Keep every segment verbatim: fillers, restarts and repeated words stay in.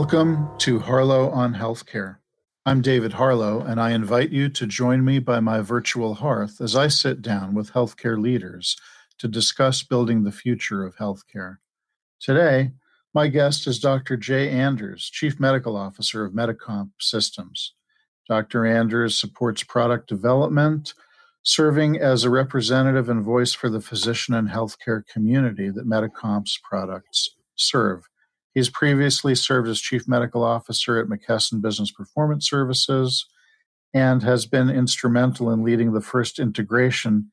Welcome to Harlow on Healthcare. I'm David Harlow, and I invite you to join me by my virtual hearth as I sit down with healthcare leaders to discuss building the future of healthcare. Today, my guest is Doctor Jay Anders, Chief Medical Officer of Medicomp Systems. Doctor Anders supports product development, serving as a representative and voice for the physician and healthcare community that Medicomp's products serve. He's previously served as Chief Medical Officer at McKesson Business Performance Services and has been instrumental in leading the first integration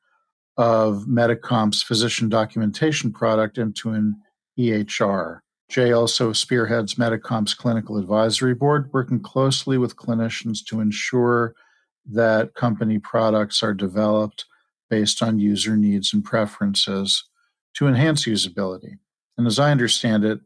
of Medicomp's physician documentation product into an E H R. Jay also spearheads Medicomp's Clinical Advisory Board, working closely with clinicians to ensure that company products are developed based on user needs and preferences to enhance usability. And as I understand it,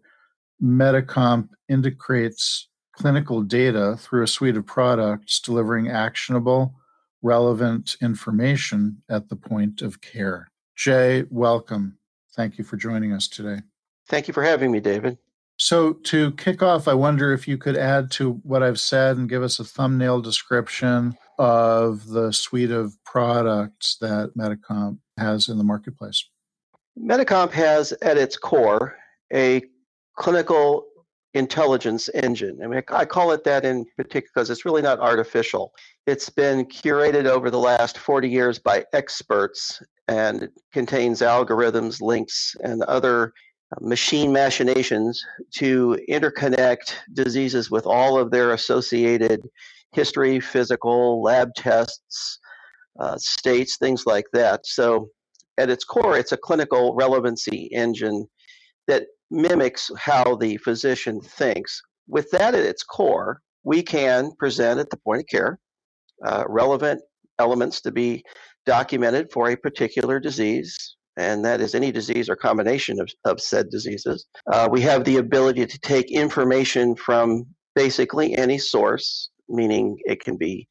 Medicomp integrates clinical data through a suite of products delivering actionable, relevant information at the point of care. Jay, welcome. Thank you for joining us today. Thank you for having me, David. So to kick off, I wonder if you could add to what I've said and give us a thumbnail description of the suite of products that Medicomp has in the marketplace. Medicomp has at its core a clinical intelligence engine. I mean, I call it that in particular because it's really not artificial. It's been curated over the last forty years by experts and it contains algorithms, links, and other machine machinations to interconnect diseases with all of their associated history, physical, lab tests, uh, states, things like that. So at its core, it's a clinical relevancy engine that mimics how the physician thinks. With that at its core, we can present at the point of care uh, relevant elements to be documented for a particular disease, and that is any disease or combination of, of said diseases. Uh, we have the ability to take information from basically any source, meaning it can be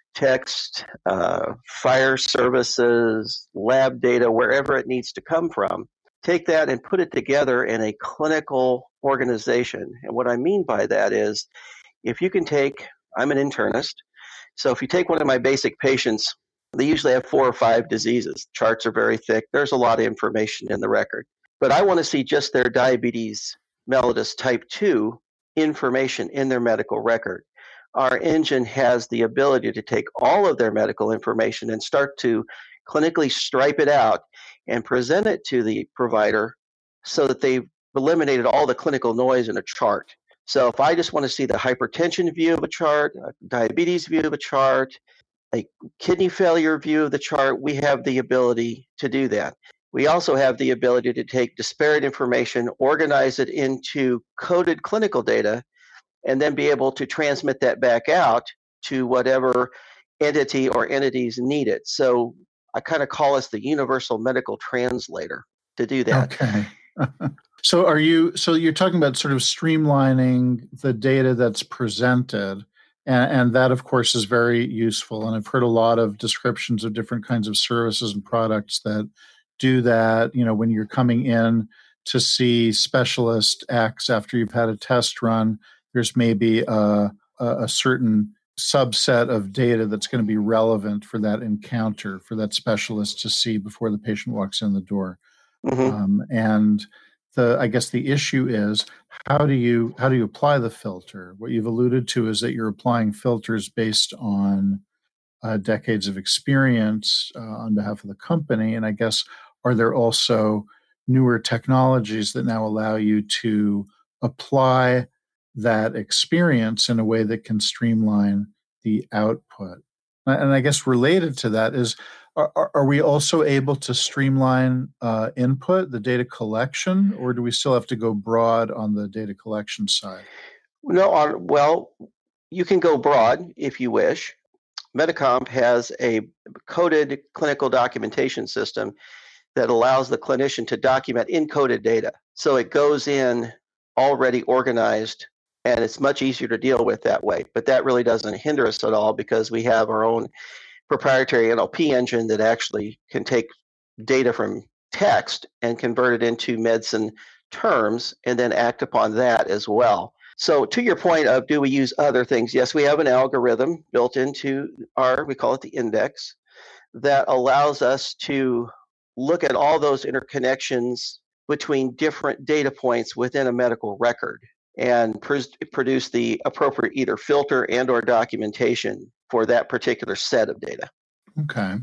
text, uh, fire services, lab data, wherever it needs to come from. Take that and put it together in a clinical organization. And what I mean by that is if you can take, I'm an internist, so if you take one of my basic patients, they usually have four or five diseases. Charts are very thick. There's a lot of information in the record. But I want to see just their diabetes mellitus type two information in their medical record. Our engine has the ability to take all of their medical information and start to clinically stripe it out and present it to the provider so that they've eliminated all the clinical noise in a chart. So if I just want to see the hypertension view of a chart, a diabetes view of a chart, a kidney failure view of the chart, we have the ability to do that. We also have the ability to take disparate information, organize it into coded clinical data, and then be able to transmit that back out to whatever entity or entities need it. So I kind of call us the universal medical translator to do that. Okay. So are you, so you're talking about sort of streamlining the data that's presented, and, and that of course is very useful. And I've heard a lot of descriptions of different kinds of services and products that do that. You know, when you're coming in to see specialist X after you've had a test run, there's maybe a, a certain subset of data that's going to be relevant for that encounter, for that specialist to see before the patient walks in the door. Mm-hmm. Um, and the, I guess the issue is how do you how do you apply the filter? What you've alluded to is that you're applying filters based on uh, decades of experience uh, on behalf of the company. And I guess, are there also newer technologies that now allow you to apply that experience in a way that can streamline the output? And I guess related to that is, are, are we also able to streamline uh, input, the data collection, or do we still have to go broad on the data collection side? No, on, well, you can go broad if you wish. Medicomp has a coded clinical documentation system that allows the clinician to document encoded data. So it goes in already organized, and it's much easier to deal with that way. But that really doesn't hinder us at all because we have our own proprietary N L P engine that actually can take data from text and convert it into medicine terms and then act upon that as well. So to your point of do we use other things? Yes, we have an algorithm built into our, we call it the index, that allows us to look at all those interconnections between different data points within a medical record and pr- produce the appropriate either filter and or documentation for that particular set of data. Okay.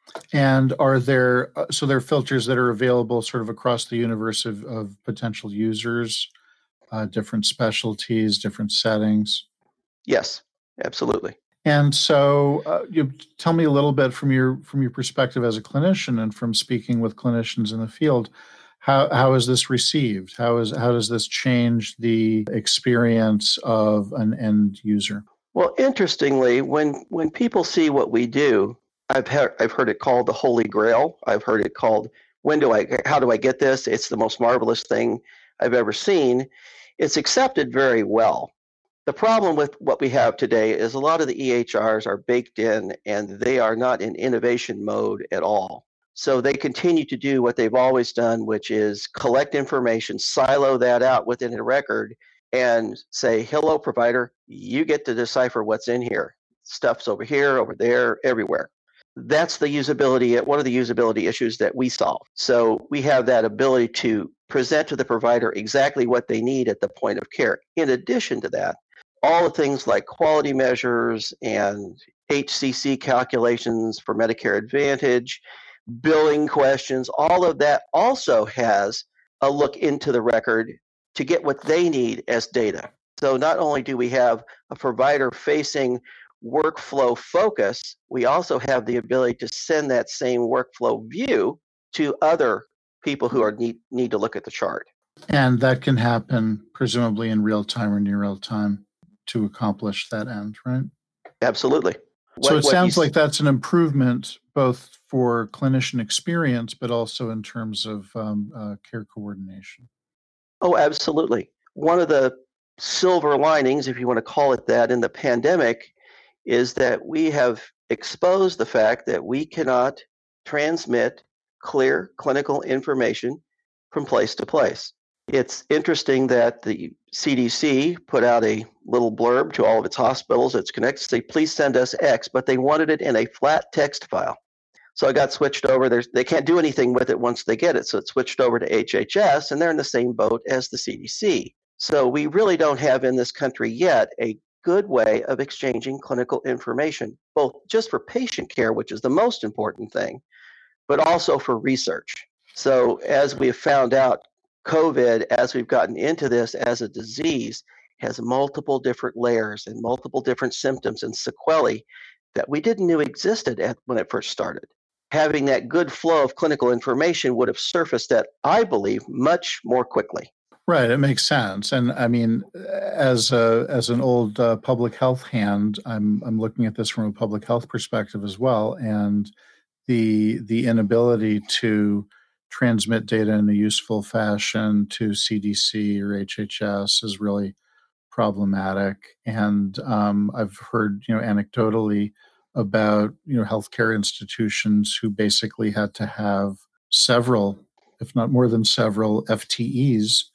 And are there, uh, so there are filters that are available sort of across the universe of, of potential users, uh, different specialties, different settings? Yes, absolutely. And so, uh, you tell me a little bit from your from your perspective as a clinician and from speaking with clinicians in the field, how how is this received? How is how does this change the experience of an end user? Well, interestingly, when when people see what we do, I've heard I've heard it called the Holy Grail. I've heard it called when do I how do I get this? It's the most marvelous thing I've ever seen. It's accepted very well. The problem with what we have today is a lot of the E H Rs are baked in and they are not in innovation mode at all. So they continue to do what they've always done, which is collect information, silo that out within a record, and say, hello, provider, you get to decipher what's in here. Stuff's over here, over there, everywhere. That's the usability, one of the usability issues that we solve. So we have that ability to present to the provider exactly what they need at the point of care. In addition to that, all the things like quality measures and H C C calculations for Medicare Advantage, billing questions, all of that also has a look into the record to get what they need as data. So not only do we have a provider-facing workflow focus, we also have the ability to send that same workflow view to other people who are need, need to look at the chart. And that can happen presumably in real time or near real time to accomplish that end, right? Absolutely. So What- it what sounds you- like that's an improvement both for clinician experience, but also in terms of um, uh, care coordination. Oh, absolutely. One of the silver linings, if you want to call it that, in the pandemic is that we have exposed the fact that we cannot transmit clear clinical information from place to place. It's interesting that the C D C put out a little blurb to all of its hospitals it's connected to say, please send us X, but they wanted it in a flat text file. So it got switched over. There's, they can't do anything with it once they get it. So it switched over to H H S, and they're in the same boat as the C D C. So we really don't have in this country yet a good way of exchanging clinical information, both just for patient care, which is the most important thing, but also for research. So as we have found out, COVID, as we've gotten into this as a disease, has multiple different layers and multiple different symptoms and sequelae that we didn't know existed at, when it first started. Having that good flow of clinical information would have surfaced that, I believe, much more quickly. Right, it makes sense. And I mean, as a, as an old uh, public health hand, I'm I'm looking at this from a public health perspective as well. And the the inability to transmit data in a useful fashion to C D C or H H S is really problematic. And um, I've heard, you know, anecdotally about, you know, healthcare institutions who basically had to have several, if not more than several, F T Es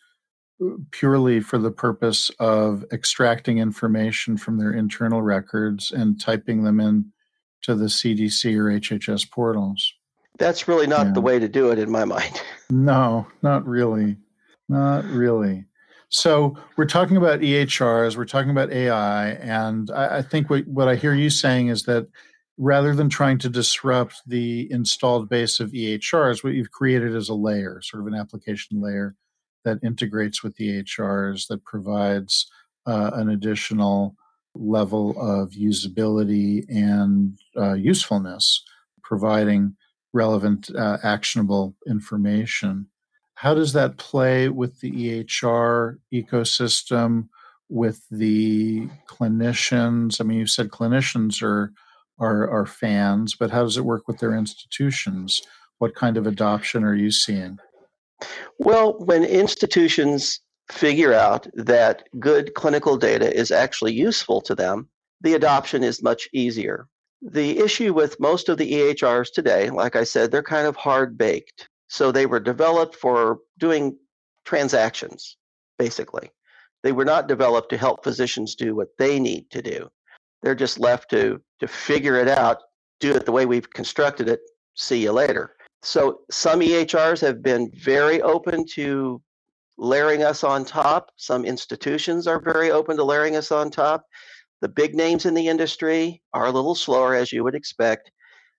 purely for the purpose of extracting information from their internal records and typing them in to the C D C or H H S portals. That's really not Yeah. the way to do it in my mind. No, not really. Not really. So we're talking about E H Rs, we're talking about A I, and I, I think what, what I hear you saying is that rather than trying to disrupt the installed base of E H Rs, what you've created is a layer, sort of an application layer that integrates with the E H Rs, that provides uh, an additional level of usability and uh, usefulness, providing relevant uh, actionable information. How does that play with the E H R ecosystem, with the clinicians? I mean, you said clinicians are, are, are fans, but how does it work with their institutions? What kind of adoption are you seeing? Well, when institutions figure out that good clinical data is actually useful to them, the adoption is much easier. The issue with most of the E H Rs today, like I said, they're kind of hard-baked. So they were developed for doing transactions, basically, They were not developed to help physicians do what they need to do. They're just left to to figure it out, do it the way we've constructed it, see you later. So some E H Rs have been very open to layering us on top. Some institutions are very open to layering us on top. The big names in the industry are a little slower, as you would expect,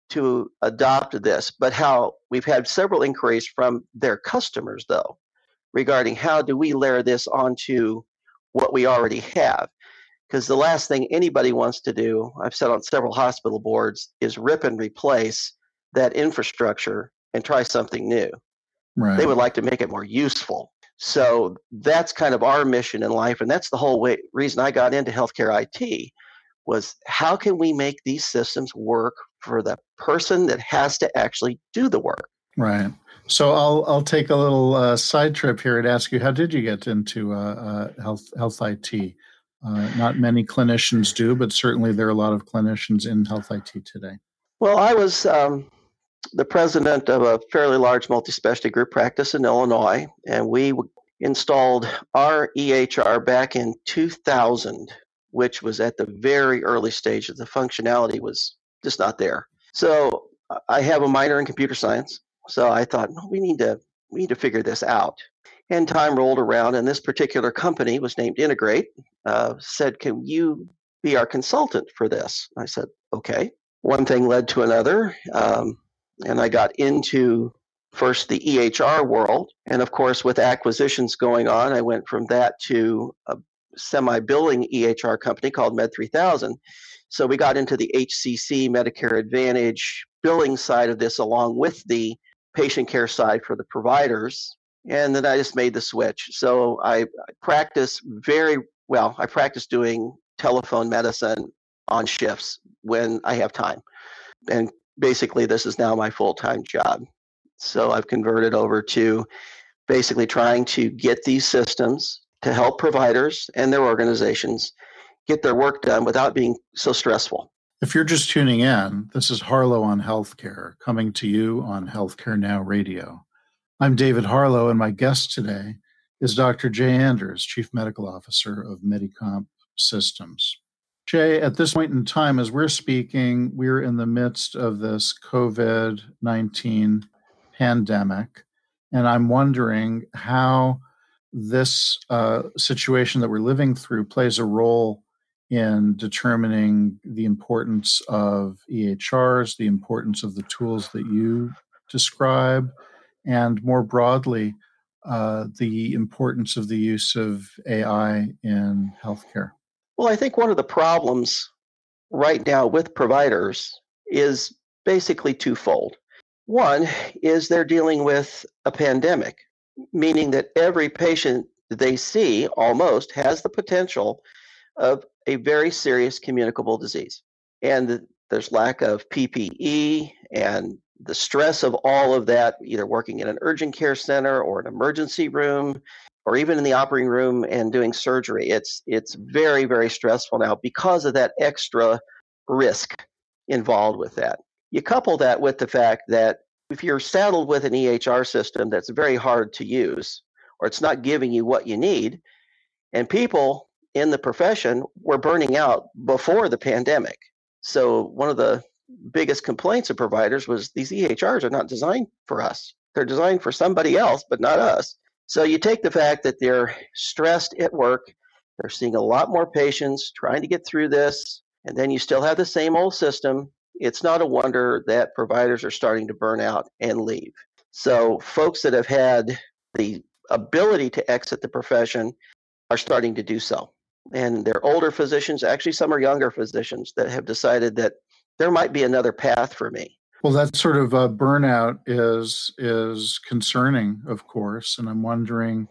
to adopt this. But how we've had several inquiries from their customers, though, regarding how do we layer this onto what we already have. Because the last thing anybody wants to do, I've said on several hospital boards, is rip and replace that infrastructure and try something new. Right. They would like to make it more useful. So that's kind of our mission in life. And that's the whole way, reason I got into healthcare I T was how can we make these systems work for the person that has to actually do the work? Right. So I'll I'll take a little uh, side trip here and ask you, how did you get into uh, uh, health health I T? Uh, not many clinicians do, but certainly there are a lot of clinicians in health I T today. Well, I was um, the president of a fairly large multi-specialty group practice in Illinois, and we installed our E H R back in two thousand, which was at the very early stage of the functionality was just not there. So I have a minor in computer science, so I thought, no, we need to we need to figure this out. And time rolled around, and this particular company was named Integrate, uh, said, can you be our consultant for this? I said, okay. One thing led to another, um, and I got into first the E H R world. And of course, with acquisitions going on, I went from that to a semi-billing E H R company called Med three thousand. So we got into the H C C, Medicare Advantage billing side of this, along with the patient care side for the providers. And then I just made the switch. So I, I practice very well. I practice doing telephone medicine on shifts when I have time. And basically, this is now my full-time job. So I've converted over to basically trying to get these systems to help providers and their organizations get their work done without being so stressful. If you're just tuning in, this is Harlow on Healthcare, coming to you on Healthcare Now Radio. I'm David Harlow, and my guest today is Doctor Jay Anders, Chief Medical Officer of Medicomp Systems. Jay, at this point in time, as we're speaking, we're in the midst of this COVID nineteen pandemic, and I'm wondering how this uh, situation that we're living through plays a role in determining the importance of E H Rs, the importance of the tools that you describe, and more broadly, uh, the importance of the use of A I in healthcare. Well, I think one of the problems right now with providers is basically twofold. One is they're dealing with a pandemic, meaning that every patient they see almost has the potential of a very serious communicable disease. And there's lack of P P E and the stress of all of that, either working in an urgent care center or an emergency room, or even in the operating room and doing surgery. It's it's very, very stressful now because of that extra risk involved with that. You couple that with the fact that if you're saddled with an E H R system that's very hard to use, or it's not giving you what you need, and people in the profession were burning out before the pandemic. So one of the biggest complaints of providers was these E H Rs are not designed for us. They're designed for somebody else, but not us. So you take the fact that they're stressed at work, they're seeing a lot more patients trying to get through this, and then you still have the same old system. It's not a wonder that providers are starting to burn out and leave. So folks that have had the ability to exit the profession are starting to do so. And they're older physicians, actually some are younger physicians that have decided that there might be another path for me. Well, that sort of uh, burnout is is concerning, of course, and I'm wondering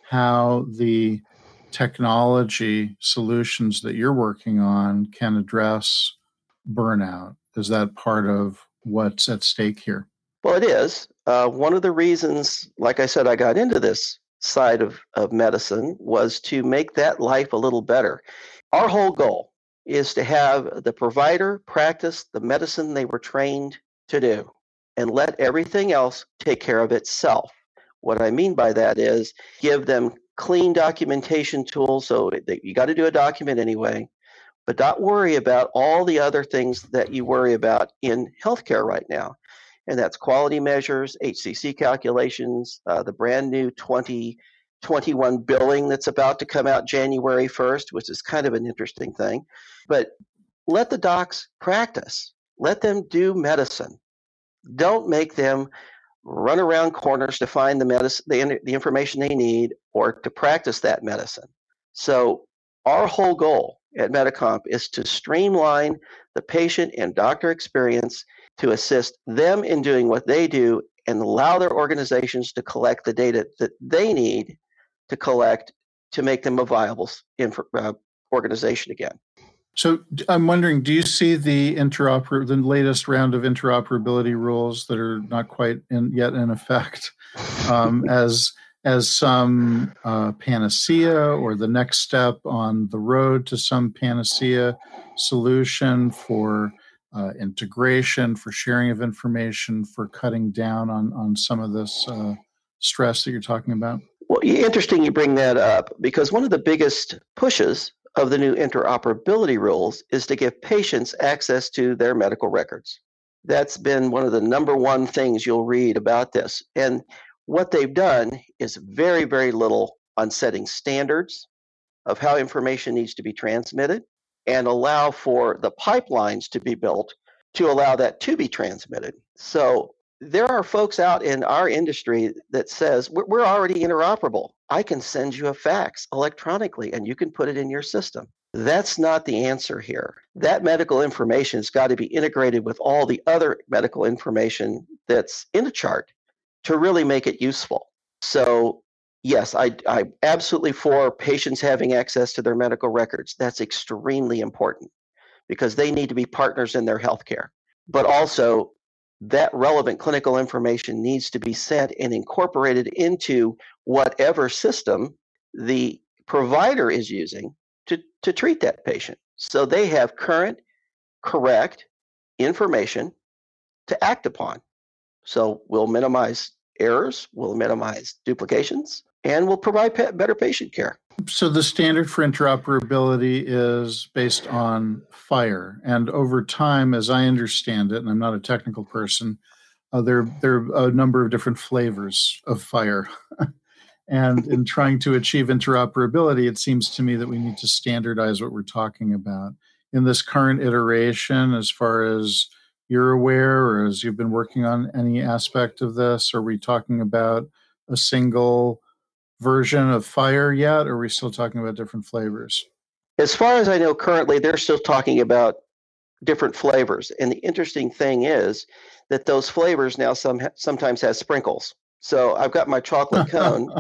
how the technology solutions that you're working on can address burnout. Is that part of what's at stake here? Well, it is. Uh, one of the reasons, like I said, I got into this side of, of medicine was to make that life a little better. Our whole goal is to have the provider practice the medicine they were trained to do and let everything else take care of itself. What I mean by that is give them clean documentation tool. So that you got to do a document anyway, but don't worry about all the other things that you worry about in healthcare right now. And that's quality measures, H C C calculations, uh, the brand new twenty twenty-one billing that's about to come out January first, which is kind of an interesting thing. But let the docs practice. Let them do medicine. Don't make them run around corners to find the medicine, the, the information they need, or to practice that medicine. So our whole goal at Medicomp is to streamline the patient and doctor experience to assist them in doing what they do and allow their organizations to collect the data that they need to collect to make them a viable inf- uh, organization again. So I'm wondering, do you see the interoper the latest round of interoperability rules that are not quite in, yet in effect um, as as some uh, panacea or the next step on the road to some panacea solution for uh, integration, for sharing of information, for cutting down on, on some of this uh, stress that you're talking about? Well, interesting you bring that up, because one of the biggest pushes of the new interoperability rules is to give patients access to their medical records. That's been one of the number one things you'll read about this. And what they've done is very, very little on setting standards of how information needs to be transmitted and allow for the pipelines to be built to allow that to be transmitted. So there are folks out in our industry that says, we're, we're already interoperable. I can send you a fax electronically and you can put it in your system. That's not the answer here. That medical information has got to be integrated with all the other medical information that's in a chart to really make it useful. So yes, I, I'm absolutely for patients having access to their medical records. That's extremely important because they need to be partners in their healthcare. But also, that relevant clinical information needs to be sent and incorporated into whatever system the provider is using to, to treat that patient. So they have current, correct information to act upon. So we'll minimize errors, we'll minimize duplications, and we'll provide pa- better patient care. So the standard for interoperability is based on FHIR. And over time, as I understand it, and I'm not a technical person, uh, there, there are a number of different flavors of FHIR. And in trying to achieve interoperability, it seems to me that we need to standardize what we're talking about. In this current iteration, as far as you're aware, or as you've been working on any aspect of this, are we talking about a single version of FHIR yet, or are we still talking about different flavors? As far as I know, currently, they're still talking about different flavors. And the interesting thing is that those flavors now some sometimes has sprinkles. So I've got my chocolate cone,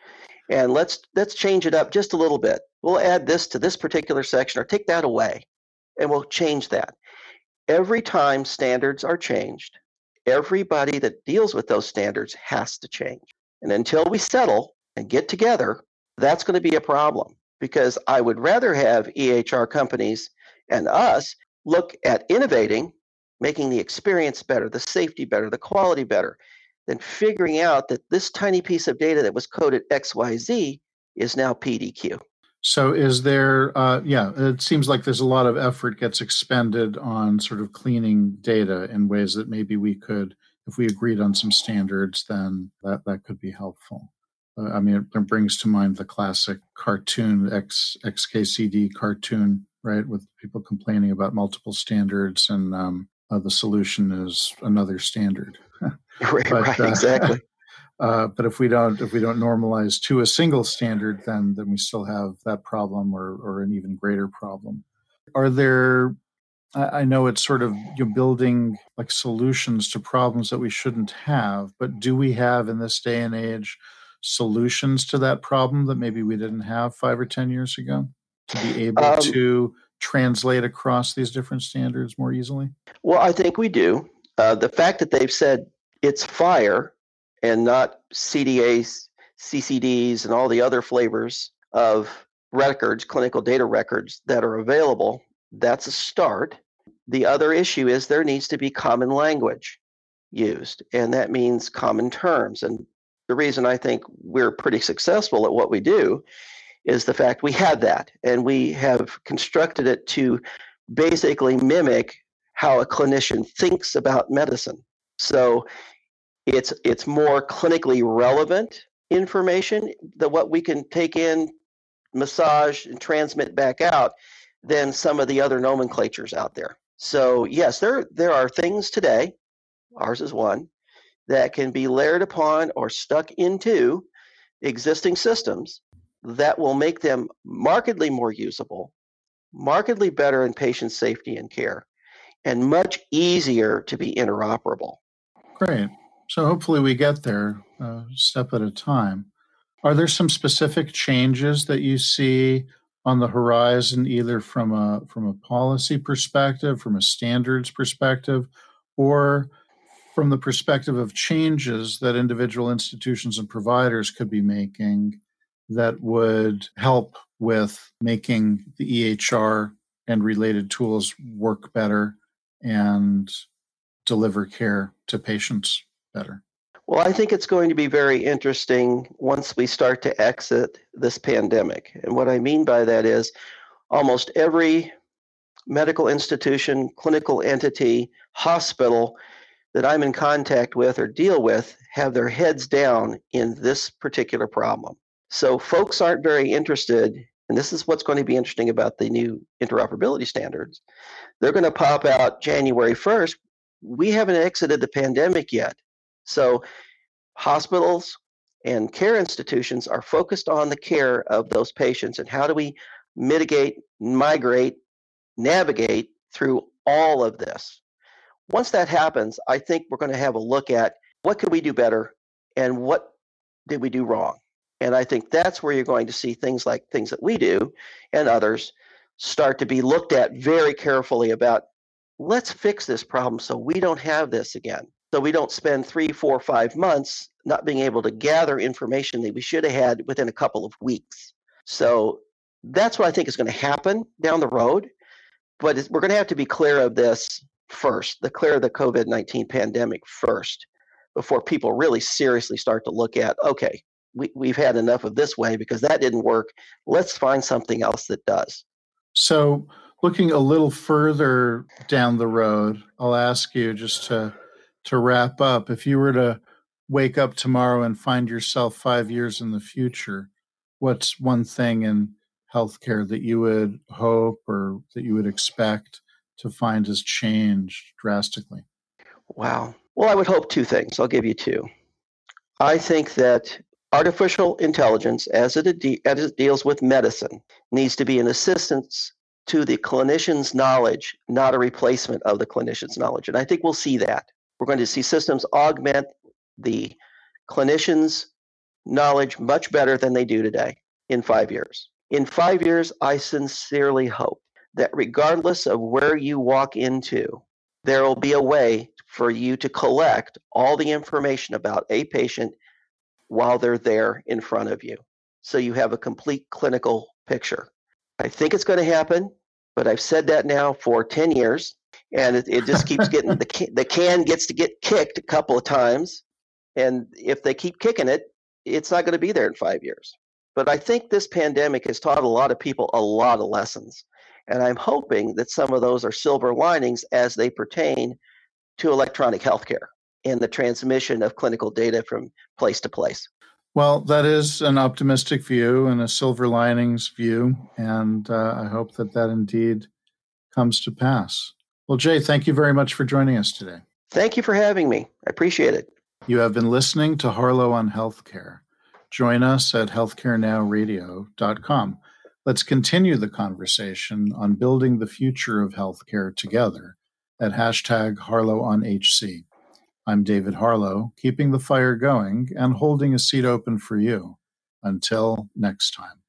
and let's let's change it up just a little bit. We'll add this to this particular section or take that away, and we'll change that. Every time standards are changed, everybody that deals with those standards has to change. And until we settle and get together, that's going to be a problem, because I would rather have E H R companies and us look at innovating, making the experience better, the safety better, the quality better, than figuring out that this tiny piece of data that was coded X Y Z is now P D Q. So is there, uh, yeah, it seems like there's a lot of effort gets expended on sort of cleaning data in ways that maybe we could, if we agreed on some standards, then that, that could be helpful. Uh, I mean, it brings to mind the classic cartoon, X, X K C D cartoon, right, with people complaining about multiple standards, and um, uh, the solution is another standard. Right, but, right, uh, exactly. Uh, but if we don't, if we don't normalize to a single standard, then then we still have that problem, or or an even greater problem. Are there? I, I know it's sort of, you're building like solutions to problems that we shouldn't have, but do we have in this day and age solutions to that problem that maybe we didn't have five or ten years ago, to be able Um, to translate across these different standards more easily? Well, I think we do. Uh, the fact that they've said it's FHIR and not C D As, C C Ds, and all the other flavors of records, clinical data records that are available, that's a start. The other issue is there needs to be common language used, and that means common terms. And the reason I think we're pretty successful at what we do is the fact we had that, and we have constructed it to basically mimic how a clinician thinks about medicine. So it's it's more clinically relevant information that what we can take in, massage, and transmit back out than some of the other nomenclatures out there. So yes, there there are things today, ours is one, that can be layered upon or stuck into existing systems that will make them markedly more usable, markedly better in patient safety and care, and much easier to be interoperable. Great. So hopefully we get there a step at a time. Are there some specific changes that you see on the horizon, either from a from a policy perspective, from a standards perspective, or from the perspective of changes that individual institutions and providers could be making that would help with making the E H R and related tools work better and deliver care to patients better? Well, I think it's going to be very interesting once we start to exit this pandemic. And what I mean by that is almost every medical institution, clinical entity, hospital that I'm in contact with or deal with have their heads down in this particular problem. So folks aren't very interested, and this is what's going to be interesting about the new interoperability standards. They're going to pop out January first. We haven't exited the pandemic yet. So hospitals and care institutions are focused on the care of those patients and how do we mitigate, migrate, navigate through all of this. Once that happens, I think we're going to have a look at what could we do better and what did we do wrong. And I think that's where you're going to see things like things that we do and others start to be looked at very carefully about, let's fix this problem so we don't have this again. So we don't spend three, four, five months not being able to gather information that we should have had within a couple of weeks. So that's what I think is going to happen down the road. But we're going to have to be clear of this first, the clear of the COVID nineteen pandemic first, before people really seriously start to look at, okay, we, we've had enough of this way because that didn't work. Let's find something else that does. So looking a little further down the road, I'll ask you just to to wrap up, if you were to wake up tomorrow and find yourself five years in the future, what's one thing in healthcare that you would hope or that you would expect to find has changed drastically? Wow. Well, I would hope two things. I'll give you two. I think that artificial intelligence, as it, de- as it deals with medicine, needs to be an assistance to the clinician's knowledge, not a replacement of the clinician's knowledge. And I think we'll see that. We're going to see systems augment the clinician's knowledge much better than they do today in five years. In five years, I sincerely hope that regardless of where you walk into, there will be a way for you to collect all the information about a patient while they're there in front of you. So you have a complete clinical picture. I think it's going to happen, but I've said that now for ten years, and it, it just keeps getting, the can, the can gets to get kicked a couple of times. And if they keep kicking it, it's not going to be there in five years. But I think this pandemic has taught a lot of people a lot of lessons. And I'm hoping that some of those are silver linings as they pertain to electronic healthcare and the transmission of clinical data from place to place. Well, that is an optimistic view and a silver linings view, and uh, I hope that that indeed comes to pass. Well, Jay, thank you very much for joining us today. Thank you for having me. I appreciate it. You have been listening to Harlow on Healthcare. Join us at healthcare now radio dot com. Let's continue the conversation on building the future of healthcare together at hashtag Harlow on H C. I'm David Harlow, keeping the fire going and holding a seat open for you. Until next time.